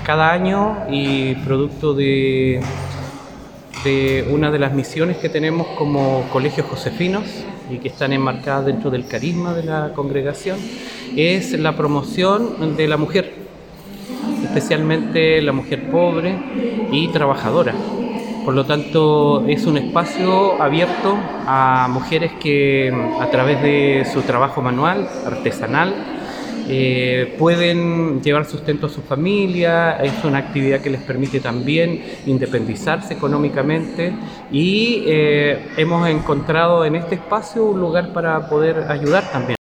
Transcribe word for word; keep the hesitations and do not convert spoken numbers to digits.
Cada año y producto de, de una de las misiones que tenemos como colegios josefinos y que están enmarcadas dentro del carisma de la congregación, es la promoción de la mujer, especialmente la mujer pobre y trabajadora. Por lo tanto, es un espacio abierto a mujeres que a través de su trabajo manual, artesanal, eh, pueden llevar sustento a su familia. Es una actividad que les permite también independizarse económicamente y eh, hemos encontrado en este espacio un lugar para poder ayudar también.